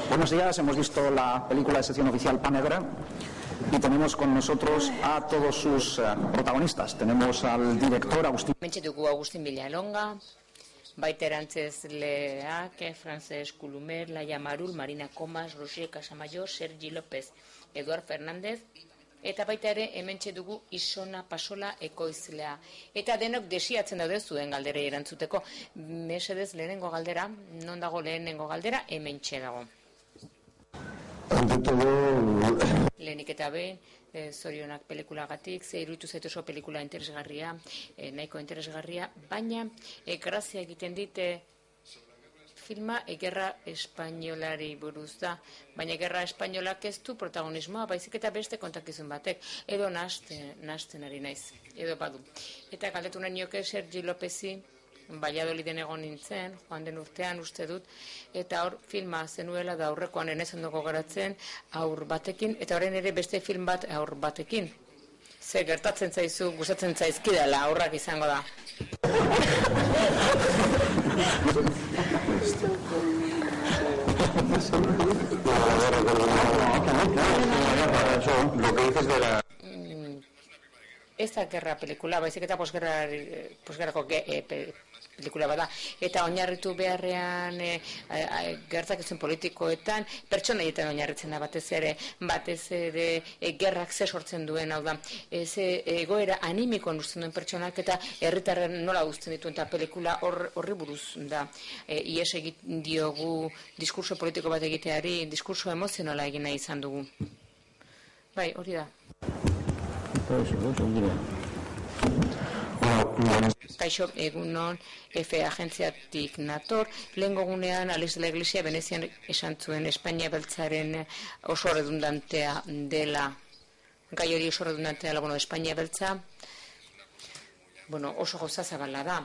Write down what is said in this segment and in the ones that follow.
Buenos días, hemos visto la película de sección oficial Pa Negra y tenemos con nosotros a todos sus protagonistas. Tenemos al director Agustín. Mentxe dugu Agustin Villalonga, baita erantzesleak, Frances Culumer, Laia Marul, Marina Comas, Roger Casamayor, Sergi López, Eduard Fernández, eta baita ere hementxe dugu Isona Pasola ekoizlea. Eta denok desiatzen daude zuen galderei erantzuteko. Mesedez lehenengo galdera, non dago lehenengo galdera, hementxe dago. Lehenik eta behin, zorionak pelikulagatik, ze iruditu zaitu oso pelikula interesgarria, nahiko interesgarria, baina grazia egiten dit filma Gerra Espainolari buruz da, baina Gerra Espainolak ez du protagonismoa, baizik eta beste kontakizun batek, edo nahasten ari naiz, edo badu. Eta galdetu nahi nioke Sergi Lopezi, Valladoliden egon nintzen, joan den urtean uste dut, eta hor filma zenuela da aurrekoan enez ondoko garatzen aur batekin, eta horren ere beste film bat aur batekin. Ze gertatzen zaizu, gustatzen zaizkidala, aurrak izango da. Ez da gerra pelikula, baizik eta posgerrako pelikula bada, eta oinarritu beharrean gertakizun politikoetan, pertsonaietan oinarritzen da batez ere gerrak ze sortzen duen, hau da, egoera animikoan uzten duen pertsonak eta herritarren nola uzten dituen, eta pelikula horri buruz da. Ies egin diogu diskurso politiko bat egiteari, diskurso emozionala egin nahi izan dugu. Bai, hori da. Kaixo, egunon, F agentziatik nator, lehen gogunean Alex de la Iglesia Venezian esan zuen Espainia beltzaren oso redundantea dela, gai hori oso redundantea dela, Espainia beltza, oso gauza zabala da.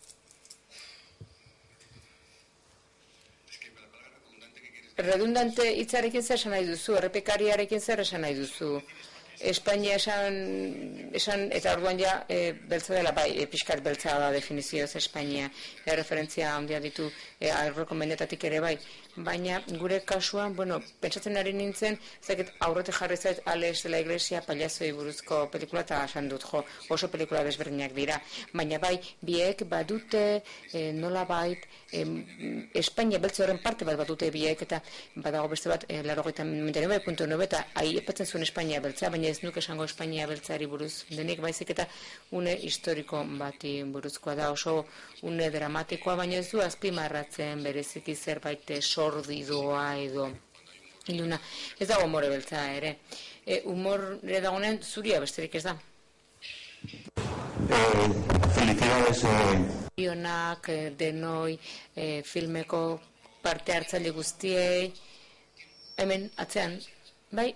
Redundante hitzarekin zer esan nahi duzu, errepikariarekin zer esan nahi duzu. Espainia esan eta orduan ja beltza dela, bai, pixkat beltza da definizioz Espainia, referentzia handia ditu aurreko mendetatik ere bai, baina gure kasuan, pentsatzen ari nintzen, zaket aurretik jarri zait Alex de la Iglesia paliazoi buruzko pelikula eta esan dut, oso pelikula desberdinak dira, baina bai, biek badute nola bait, Espainia beltza horren parte bat badute biek, eta badago beste bat, 89.9 eta aiepatzen zuen Espainia beltza, baina ez nuke esango Espainia beltzari buruz denik, baizik eta une historiko bati buruzkoa da, oso une dramatikoa, baina ez du azpimarratzen bereziki zerbait sordidoa edo iluna. Ez dago umore beltza ere. Humore dagoen zuria besterik ez da. Felicidades. Ionak, denoi, filmeko parte hartzaile guztiei, hemen atzean, bai,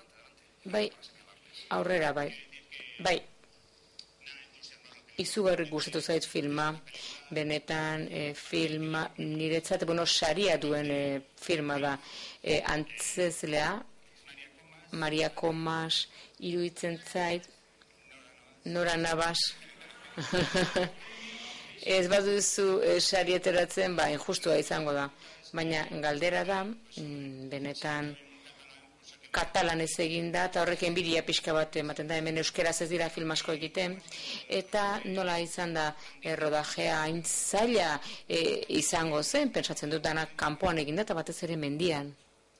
aurrera, bai, izugarri gustatu zait filma, benetan filma, niretzat, saria duen filma da, antzezlea, Maria Comas, iruditzen zait, Nora Navas, ez baduzu sarieteratzen, injustua izango da, baina galdera da, benetan, katalanez egin da, eta horrek enbidia pixka bat ematen da, hemen euskeraz ez dira film asko egiten, eta nola izan da rodajea hain zaila izango zen, pentsatzen dut danak kanpoan egin da, eta batez ere mendian.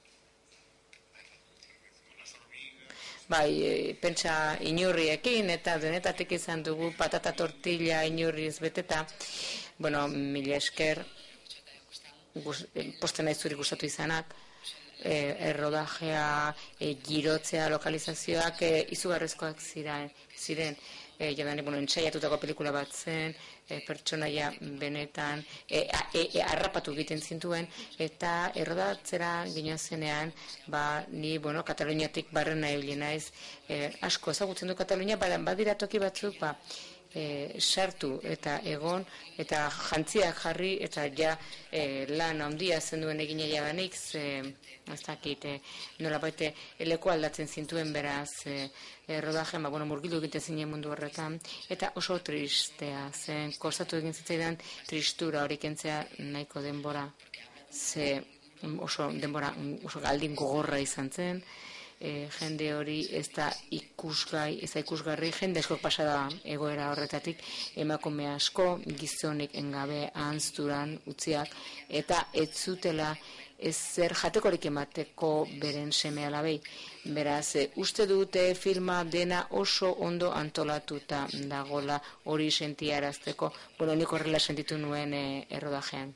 Bai, pentsa inurriekin, eta denetatik izan dugu patata tortilla inurriz beteta, mila esker, posten nahi zuri gustatu izanak, errodajea, girotzea, lokalizazioak izugarrezkoak ziren, entsaiatutako pelikula bat zen, pertsonaia benetan harrapatu egiten zintuen, eta errodatzera ginoa zenean, ni, Kataluniatik barrena ebili naiz, asko ezagutzen du Katalunia, badira toki batzuk, sartu eta egon, eta jantziak jarri, eta ja lan handia zenduen egin jadanik, ez dakit, nola baite leku aldatzen zintuen beraz rodajen, murgildu egiten zinen mundu horretan, eta oso tristea zen, kostatu egin zitzaidan tristura hori kentzea nahiko denbora, ze oso denbora oso galdin gogorra izan zen, jende hori ez da ikusgarri, jende asko pasada egoera horretatik, emakume asko, gizonek engabe ahanzturan utziak, eta ez zutela zer jatekorik emateko beren seme alabei. Beraz, uste dute filma dena oso ondo antolatuta dagola hori sentiarazteko, nik horrela sentitu nuen errodajean.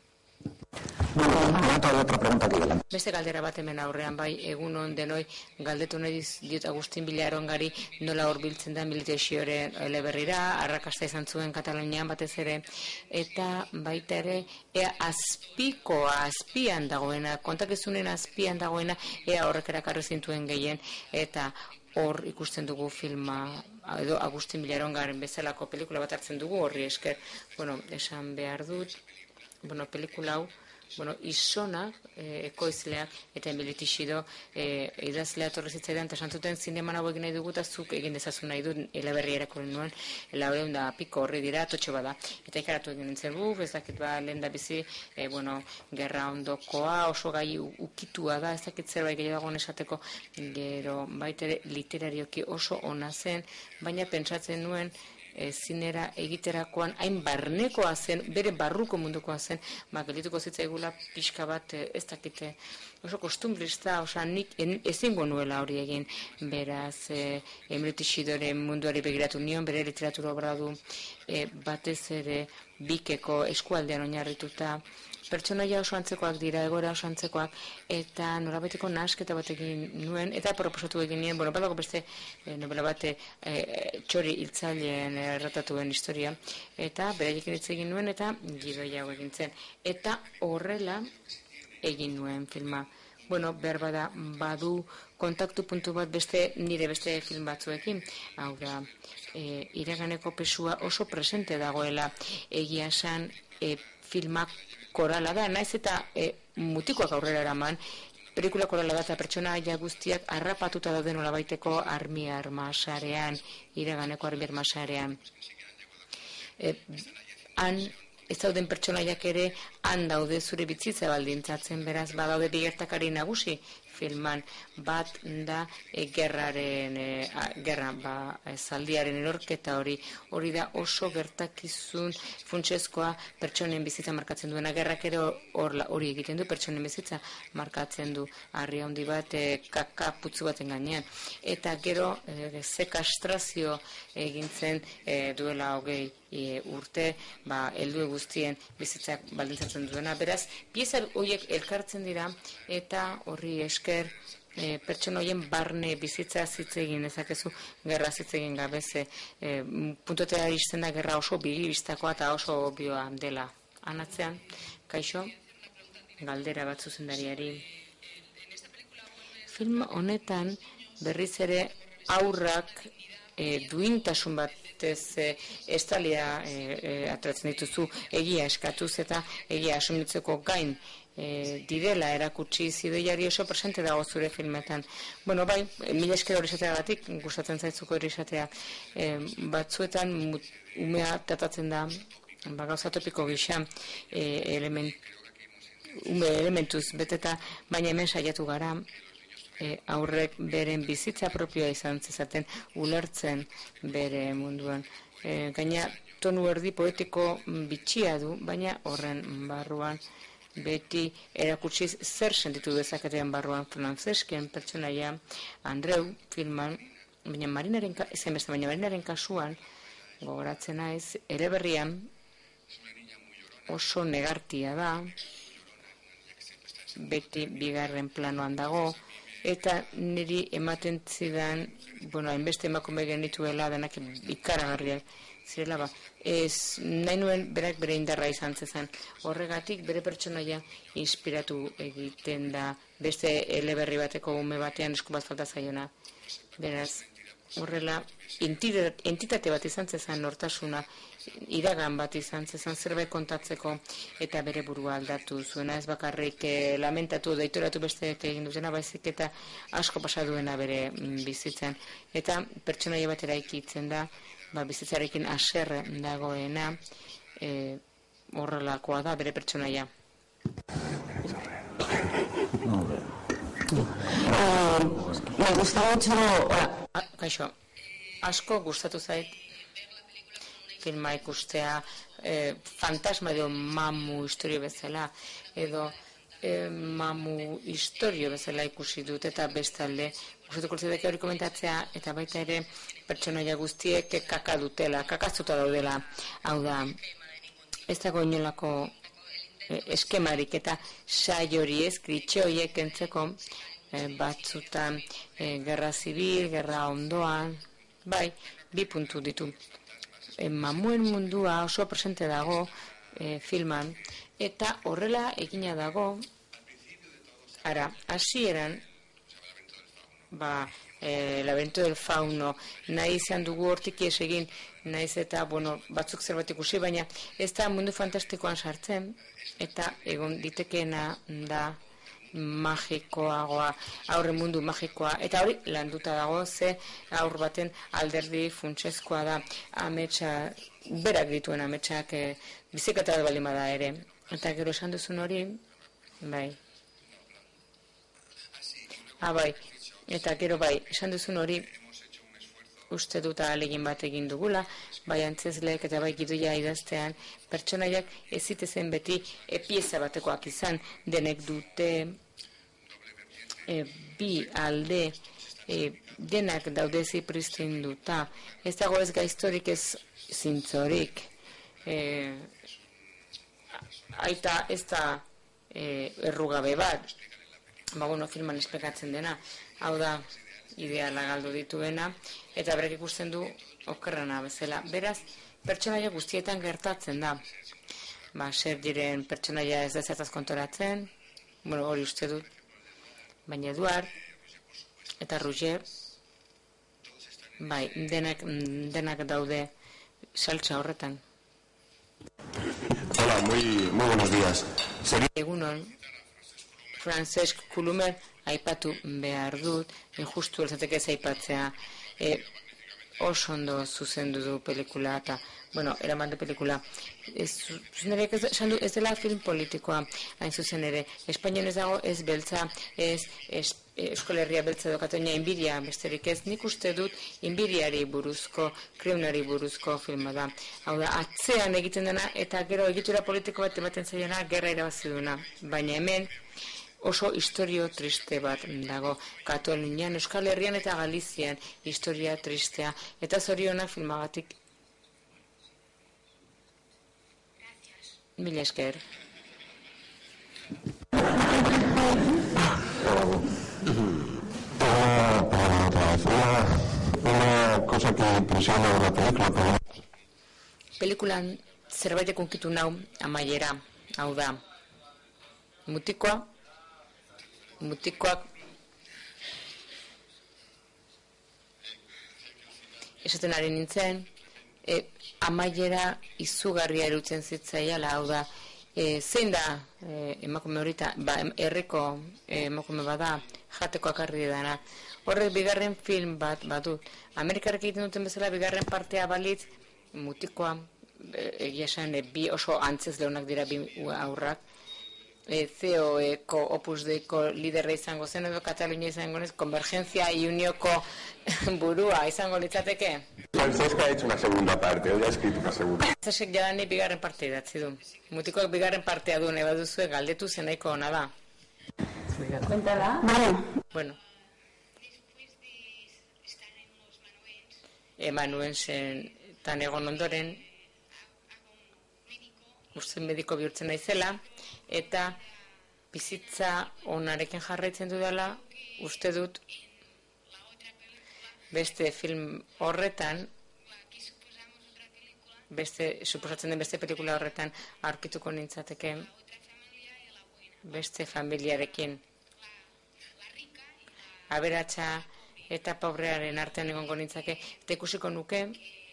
Otra pregunta aquí delante. Beste galdera bat hemen aurrean, bai, egun on denoi, galdetu nahi diot Agustin Bilarongari nola horbiltzen da Militexioren eleberrira, arrakasta izan zuen Katalunian batez ere, eta baita ere, ea azpian dagoena, kontakizunen azpian dagoena, ea horrek erakarri zintuen gehien, eta hor ikusten dugu filma, edo Agustin Bilarongaren bezalako pelikula bat hartzen dugu, horri esker, esan behar dut, pelikula hau, izonak, ekoizleak eta Militixido idazlea torre zitzaidan, eta santzuten zineman hau egin nahi dugu, eta zuk egin dezazun nahi dut, eleberri erakoren nuen, 400 piko horri dira, totxo bada. Eta ikaratu egin nintzen ez dakit lehen da bizi, gerra ondokoa, oso gai ukitua da, ez dakit zerbait gehiago esateko, gero baitere literarioki oso ona zen, baina pentsatzen nuen, zinera egiterakoan hain barnekoa zen, bere barruko mundukoa zen, gelituko zitzaigula pixka bat ez dakite oso kostumbrista, nik ezingo nuela hori egin, beraz Militixidoren munduari begiratu nion, bere literatura obra du batez ere Bikeko eskualdean oinarrituta, pertsonaia oso antzekoak dira, egoera oso antzekoak, eta norabaiteko nahasketa bat egin nuen, eta proposatu egin nien, badago beste novela bat txori hiltzaileen erratatuen historia, eta beraiekin hitz egin nuen, eta gidoia hau egin zen. Eta horrela egin nuen filma. Berbada badu kontaktu puntu bat nire beste film batzuekin, hau da, iraganeko pesua oso presente dagoela, egia esan filmak korala da, naiz eta mutikoak aurrera eraman, pelikula korala da eta pertsonaia guztiak harrapatuta daude nolabaiteko arma-sarean, iraganeko arma-sarean. Han ez dauden pertsonaiak ere han daude zure bitzitza baldintzatzen, beraz badaude bi gertakari nagusi filman, bat da zaldiaren erorketa hori da oso gertakizun funtsezkoa pertsonen bizitza markatzen duena, gerrak ere hori egiten du, pertsonen bizitza markatzen du, harri handi bat kaka putzu baten gainean, eta gero ze kastrazio egintzen duela 20 urte, heldu guztien bizitzak baldintzatzen duena, beraz, pieza horiek elkartzen dira, eta horri esker pertsona horien barne bizitza zitzegin ezakezu, gerra zitzegin gabeze, puntotea izten da gerra oso bigibistakoa eta oso obioa dela. Anatzean, kaixo, galdera bat zuzendariari. Film honetan berriz ere aurrak duintasun batez estalia atratzen dituzu, egia eskatuz eta egia asumitzeko gain direla erakutsi zideiari oso presente dago zure filmetan. Bai, mila esker hori izateagatik, gustatzen zaitzuko hori izatea. Batzuetan umea tratatzen da, gauza topiko gisa, elementuz beteta, baina hemen saiatu gara, aurrek beren bizitza propioa izan zezaten ulertzen bere munduan. Gaina tonu erdi poetiko bitxia du, baina horren barruan beti erakutsiz zer sentitu dezaketean barruan Francesken pertsonaia Andreu filman, baina Marinaren kasuan gogoratzen naiz, eleberrian oso negartia da, beti bigarren planoan dago, eta niri ematen zidan, hainbeste emakume genituela denak ikaragarriak zirela nahi nuen berak bere indarra izan zezan. Horregatik bere pertsonaia inspiratu egiten da beste eleberri bateko ume batean esku bat falta zaiona. Beraz, horrela, entitate bat izan zezan nortasuna, iragan bat izan zezan zerbait kontatzeko eta bere burua aldatu zuena, ez bakarrik lamentatu, deitoratu besteek egin dutena, baizik eta asko pasaduena bere bizitzan. Eta pertsonaia bat eraikitzen da, bizitzarekin haserre dagoena, horrelakoa da bere pertsonaia. Me gusta mucho... Kaixo, asko gustatu zait filma ikustea, fantasma edo mamu historio bezala, edo mamu historio bezala ikusi dut, eta bestalde gustatuko litzateke hori komentatzea, eta baita ere pertsonaia guztiek kaka dutela, kakaztuta daudela, hau da, ez dago inolako eskemarik eta saiori ez, kritxe horiek entzeko batzutan gerra zibil, gerra ondoan, bai, bi puntu ditu. Mamuen mundua oso presente dago filman, eta horrela egina dago, ara, hasieran, laberinto del fauno, nahi izan dugu hortik egin, nahiz eta, batzuk zerbait ikusi, baina ez da mundu fantastikoan sartzen, eta egon ditekeena da magikoagoa, aurre mundu magikoa, eta hori landuta dago, ze aur baten alderdi funtsezkoa da, ametsa, berak dituen ametsak bizikata da baldin bada ere, eta gero esan duzun hori, bai, bai, eta gero bai, esan duzun hori, uste dut ahalegin bat egin dugula, bai antzezleek eta bai gidoia idaztean, pertsonaiak ez zitezen beti pieza batekoak izan, denek dute bi alde denak daude zipristinduta, ez dago ez gaiztorik ez zintzorik, aita ez da errugabe bat, filman esplikatzen dena, hau da, ideala galdu dituena, eta berek ikusten du okerrena bezala. Beraz, pertsonaia guztietan gertatzen da. Sergiren pertsonaia ez da zertaz kontoratzen, hori uste dut, baina Eduard eta Roger, bai, denak daude saltsa horretan. Hola, muy buenos días. Egunon, Francesc Colomer aipatu behar dut, justu elzateke ez aipatzea, oso ondo zuzendu du pelikula, eta, eraman du pelikula. Ez dela film politikoa, hain zuzen ere, Espainian ez dago ez beltza, ez Euskal Herria beltza edo Katoina inbiria, besterik ez, nik uste dut inbiriari buruzko, kriminari buruzko filma da. Hau da, atzean egiten dena, eta gero egitura politiko bat ematen zaiona, gerra irabazi duna, baina hemen, oso historio triste bat dago. Katalunian, Euskal Herrian eta Galizian historia tristea. Eta zorionak filmagatik. Mila esker. Una cosa que impresiona de la película. Pelikulan zerbait kunkitu nau amaiera, hau da. Mutikoak esaten ari nintzen, amaiera izugarria erutzen zitzaiala, hau da, zein da emakume horita, herriko emakume bada, jateko akarri dana. Horrek bigarren film bat badut. Amerikarrek egiten duten bezala bigarren partea balitz, mutikoa, egia esan, bi oso antzez leunak dira bi aurrak, CEO-eko Opus Deiko liderra izango zen, edo Katalunia izango nez, Convergencia y Unioko burua izango litzateke? Francesca ha hecho una segunda parte, hoy ha escrito una segunda. Francesek jadani bigarren parte idatzi du. Mutikoak bigarren partea du, neba duzue galdetu zenaiko ona da. Cuéntala. Bueno. Emanuen zen tan egon ondoren, uste mediko bihurtzen naizela, eta bizitza onarekin jarraitzen dudala, uste dut beste film horretan, suposatzen den beste pelikula horretan aurkituko nintzateke beste familiarekin. Aberatsa eta pobrearen artean egongo nintzake, eta ikusiko nuke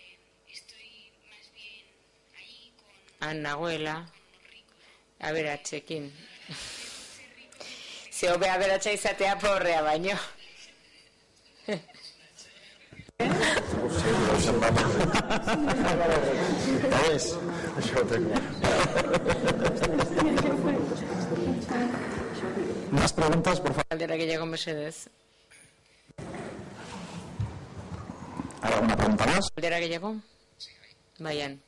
han nagoela aberatsekin. Ze hobe aberatsa izatea pobrea baino. preguntas, por favor. Galdera gehiago mesedez. ¿Hay alguna pregunta más? Galdera gehiago? Baian.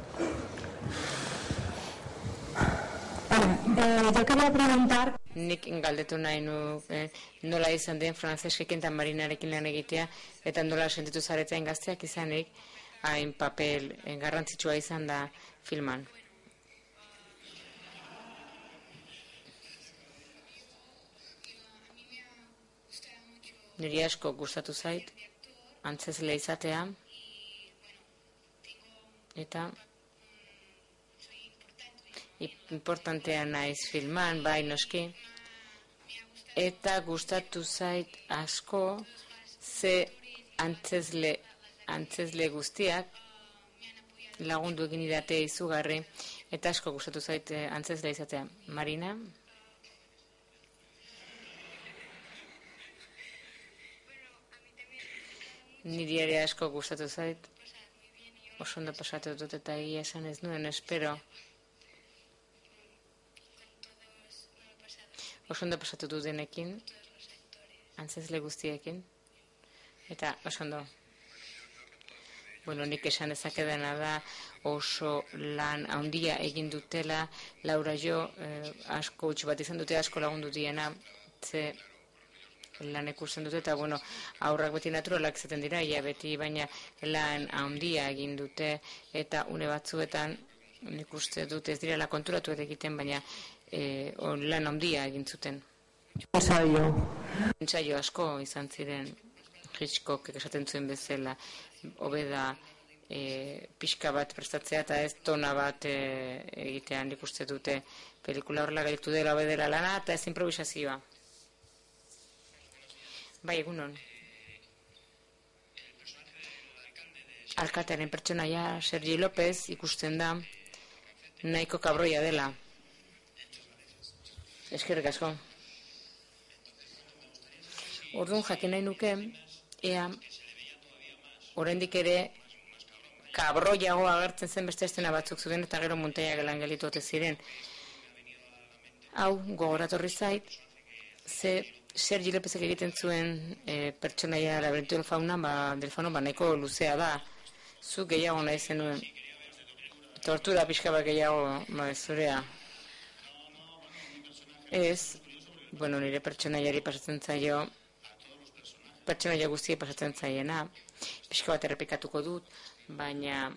Yo quería preguntar... Nik galdetu nahi nola izan den frantzeskekin eta marinarekin lan egitea, eta nola sentitu zaretzen gazteak izanik, hain papel garrantzitsua izan da filman. Niri asko gustatu zait, antzezle izatea, eta importantea naiz filman, bai noski, eta gustatu zait asko ze antzezle guztiak lagundu egin idate izugarri, eta asko gustatu zait antzezle izatea. Marina? Niri ere asko gustatu zait, oso ondo pasatu dut eta egia esan ez nuen, espero. Oso ondo pasatu dut denekin, antzezle guztiekin, eta oso ondo. Bueno, nik esan dezakedana da oso lan handia egin dutela, Laura jo, asko utx bat izan dute, asko lagundu diena, ze lan ikusten dute, eta bueno, aurrak beti naturalak izaten dira, ia beti, baina lan handia egin dute, eta une batzuetan, nik uste dut ez direla konturatu egiten, baina lan handia egin zuten. Entsaio asko izan ziren, Hitchcock esaten zuen bezala, hobeda pixka bat prestatzea eta ez tona bat egitean nik uste dute pelikula horrela gaitu dela hobedela lana eta ez improvisazioa. Bai, egunon. Alkatearen pertsonaia Sergi López ikusten da nahiko kabroia dela. Eskerrik asko. Orduan jakin nahi nuke, ea oraindik ere kabroiago agertzen zen beste estena batzuk zuen eta gero Montaiak gelan gelitu ote ziren. Hau, gogoratorri zait, ze Sergi Lópezek egiten zuen pertsonaia Laberinto del Fauno nahiko luzea da. Zu gehiago nahi zenuen. Tortura pixka bat gehiago zurea. Ez, bueno, nire pertsonaiari pasatzen zaio, pertsonaia guztie pasatzen zaiena, pixka bat errepikatuko dut, baina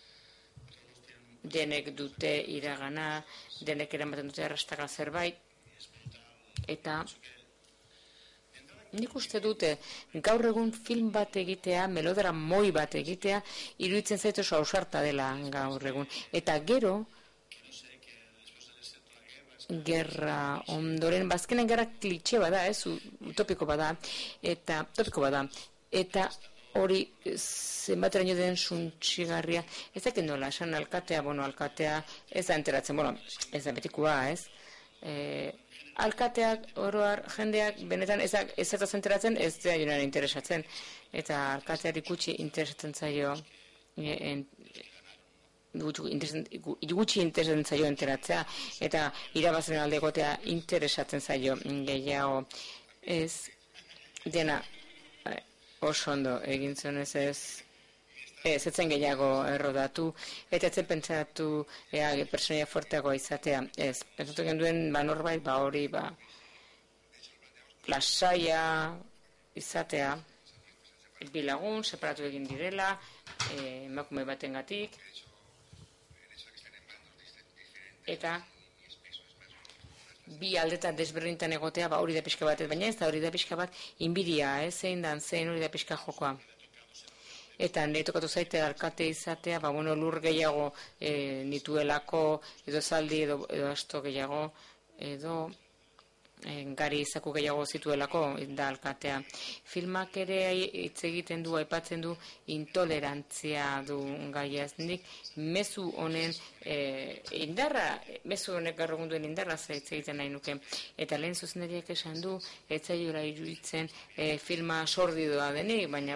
denek dute iragana, denek eramaten dute arrastaka zerbait, eta nik uste dute gaur egun film bat egitea, melodramoi bat egitea, iruditzen zait oso ausarta dela gaur egun. Eta gero, gerra ondoren, bazkenen gerra klitxe bada, utopiko bada, eta hori zenbateraino den suntxigarria, ez dakit nola, esan alkatea ez da enteratzen, ez da betikoa, ez? Alkateak, oroar, jendeak, benetan ez da enteratzen, ez da joan interesatzen, eta alkateari gutxi interesatzen zaio, gutxi interesatzen zaio enteratzea, eta irabazren alde egotea interesatzen zaio gehiago, ez dena oso ondo egin zuen ez zen gehiago errodatu, eta etzen pentsatu personaia fuerteagoa izatea. Ez dut genduen norbait hori lasaia izatea, bilagun, separatu egin direla, emakume batengatik, eta bi aldetan desberdintan egotea hori da pixka bat, baina ez da hori da pixka bat inbidia, zein hori da pixka jokoa. Eta nire tokatu zaite alkate izatea, lur gehiago nituelako, edo zaldi, edo asto gehiago, edo gari izaku gehiago zituelako da alkatea. Filmak ere hitz egiten du, aipatzen du, intolerantzia du gaiaz. Nik mezu honen indarra, mezu honek gaur egun duen indarra hitz egiten nahi nuke. Eta lehen zuzendariak esan du, ez zaiola iruditzen filma sordidoa denik, baina,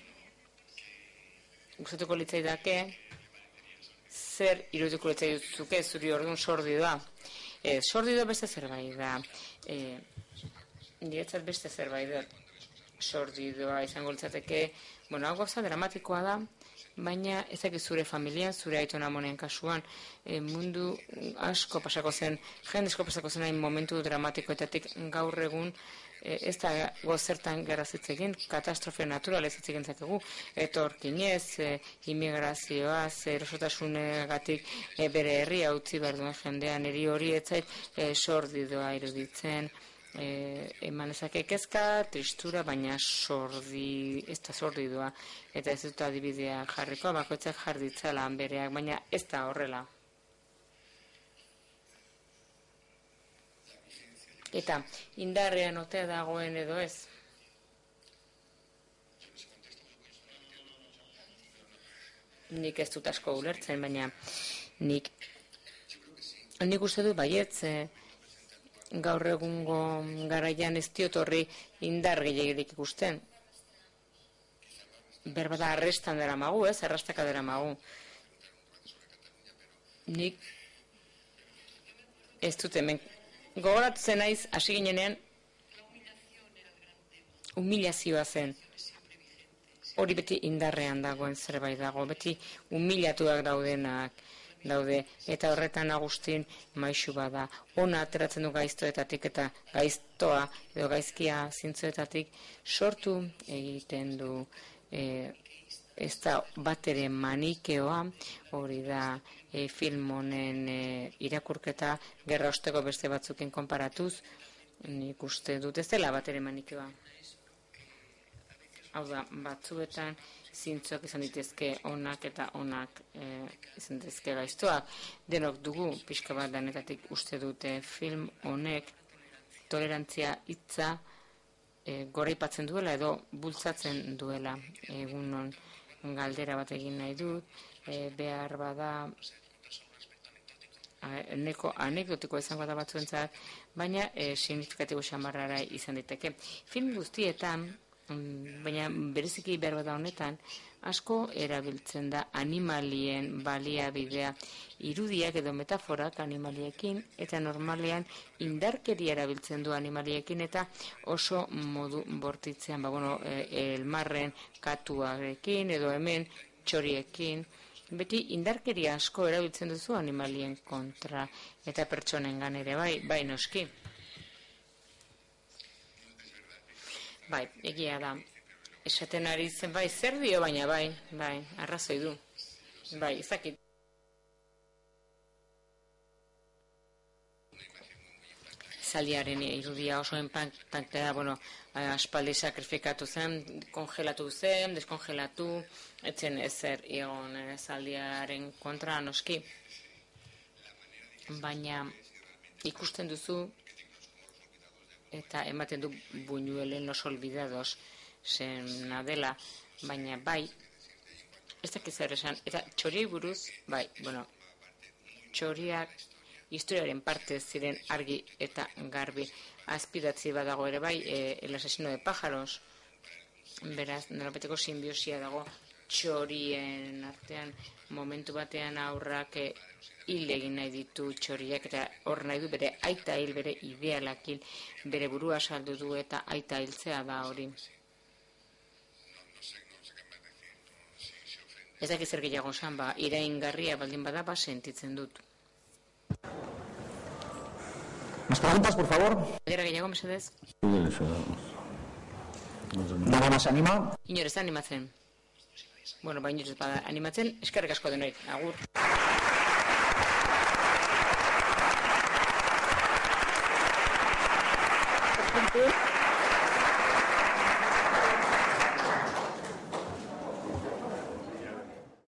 gustatuko litzaidake, zer irudiko litzaizuke zuri orduan sordidoa. Sordido beste zerbait da. Niretzat beste zerbait da. Sordidoa izango litzateke, hau gauza dramatikoa da, baina ezak zure familian, zure aitona amonen kasuan, mundu asko pasako zen, jende asko pasako zen hain momentu dramatikoetatik gaur egun, ez da gozertan gerraz hitz egin, katastrofe naturalez hitz egin zakegu, etorkinez, immigrazioaz, erosotasunagatik bere herria utzi behar duen jendean, niri hori etzait sordidoa iruditzen, eman ezake kezka, tristura, baina ez da sordidoa, eta ez dut adibidea jarriko, bakoitzak jarditzala bereak, baina ez da horrela. Eta indarrean ote dagoen edo ez? Nik ez dut asko ulertzen, baina nik uste du baietz, gaur egungo garaian ez diot horri indar gehiagirik ikusten. Berbada arrestan dara magu, arrastaka dara magu. Nik ez dut hemen gogoratu zen naiz, hasi ginenean humilazioa zen. Hori beti indarrean dagoen zerbait dago, beti humilatuak daudenak daude, eta horretan Agustin maixu bada. Ona ateratzen du gaiztoetatik eta gaiztoa edo gaizkia zintzoetatik sortu egiten du ez da bat ere manikeoa, hori da film honen irakurketa gerra osteko beste batzukin konparatuz, nik uste dut ez dela bat ere manikeoa. Hau da, batzuetan zintzoak izan ditezke onak eta onak izan ditezke gaiztoak. Denok dugu, pixka bat danetatik uste dute film honek tolerantzia hitza goraipatzen duela edo bultzatzen duela. Egunon galdera bat egin nahi dut, behar bada neko anekdotiko izango da batzuentzat, baina signifikatibo xamarrara izan diteke. Film guztietan, baina bereziki behar bada honetan, asko erabiltzen da animalien baliabidea, irudiak edo metaforak animaliekin, eta normalean indarkeria erabiltzen du animaliekin, eta oso modu bortitzean, elmarren katuarekin, edo hemen txoriekin, beti indarkeria asko erabiltzen duzu animalien kontra, eta pertsonengan ere bai noski. Bai, egia da. Esaten ari zen, zer dio, baina bai, arrazoi du. Bai, ezakit. Zaldiaren irudia oso enpantea da, aspaldi sakrifikatu zen, kongelatu zen, deskongelatu, etzen ezer egon zaldiaren kontra noski. Baina ikusten duzu, eta ematen du Buñuelen Los Olvidados zena dela, baina bai, ez dakit zer esan, eta txoriei buruz, txoriak historiaren parte ziren argi eta garbi, azpidatzi badago ere bai, El asesino de pájaros, beraz, norapeteko simbiosia dago txorien artean, momentu batean aurrak hil egin nahi ditu txoriak, eta hor nahi du bere aita hil, bere idealak hil, bere burua saldu du eta aita hiltzea da hori. Ez dakit zer gehiago esan, iraingarria baldin bada, sentitzen dut. ¿Más preguntas, por favor? Gera gehiago, mesedez? ¿Nadie más se anima? Inor ez animatzen. Inor ez bada animatzen, eskerrik asko denoi. Agur. Thank you.